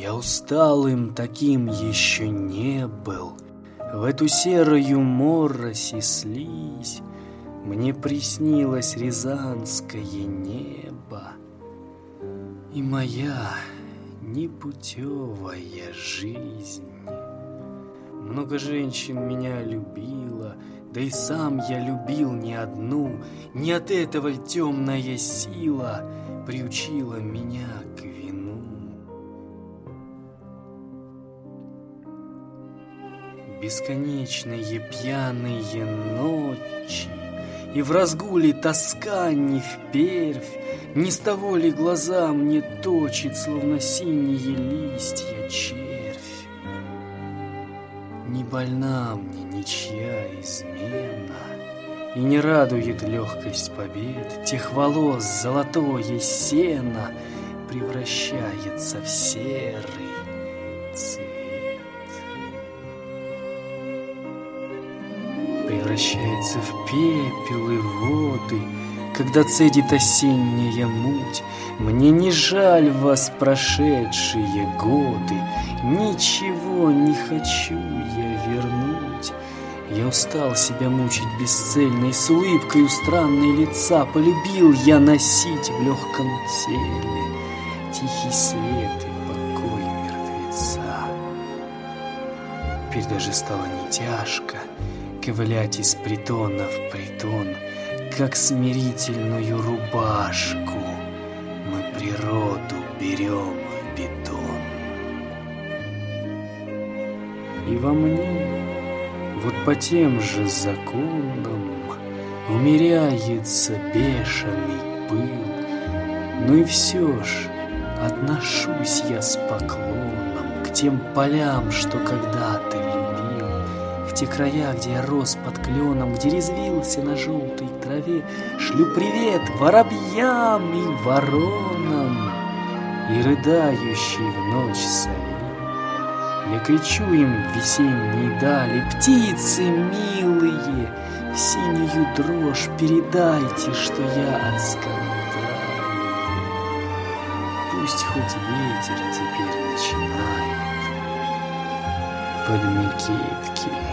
Я усталым таким еще не был. В эту серую морось и слизь мне приснилось рязанское небо и моя непутевая жизнь. Много женщин меня любила, да и сам я любил не одну. Не от этого ль темная сила приучила меня к вину? Бесконечные пьяные ночи, и в разгуле тоска не впервь. Не с того ли глаза мне точит, словно синие листья, червь? Не больна мне ничья измена, и не радует легкость побед. Тех волос золотое сено превращается в серый цвет. Превращается в пепел и воды, когда цедит осенняя муть. Мне не жаль вас, прошедшие годы, ничего не хочу я вернуть. Я устал себя мучить бесцельно, и с улыбкой у странной лица полюбил я носить в легком теле тихий свет и покой мертвеца. Теперь даже стало не тяжко ковылять из притона в притон, как смирительную рубашку мы природу берем в бетон. И во мне, вот по тем же законам, умеряется бешеный пыл. Ну и все ж отношусь я с поклоном к тем полям, что когда-то любил, в те края, где я рос под кленом, где резвился на желтой траве. Шлю привет воробьям и воронам и рыдающей в ночь сове. Я кричу им в весенней дали: птицы милые, в синюю дрожь передайте, что я от скандала. Пусть хоть ветер теперь начинает под Микитки